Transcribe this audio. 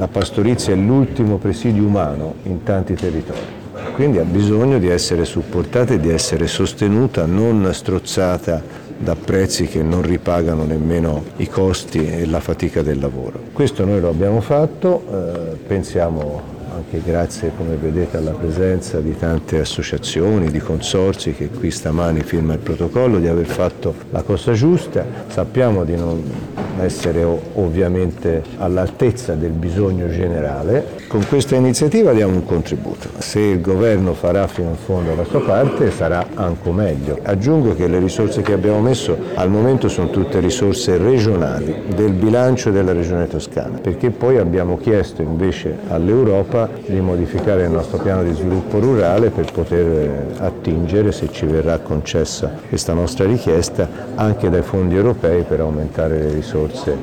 la pastorizia è l'ultimo presidio umano in tanti territori, quindi ha bisogno di essere supportata e di essere sostenuta, non strozzata da prezzi che non ripagano nemmeno i costi e la fatica del lavoro. Questo noi lo abbiamo fatto, pensiamo anche grazie, come vedete, alla presenza di tante associazioni, di consorzi che qui stamani firma il protocollo, di aver fatto la cosa giusta. Sappiamo di non essere ovviamente all'altezza del bisogno generale. Con questa iniziativa diamo un contributo. Se il governo farà fino in fondo la sua parte sarà anche meglio. Aggiungo che le risorse che abbiamo messo al momento sono tutte risorse regionali del bilancio della Regione Toscana, perché poi abbiamo chiesto invece all'Europa di modificare il nostro piano di sviluppo rurale per poter attingere, se ci verrà concessa questa nostra richiesta, anche dai fondi europei per aumentare le risorse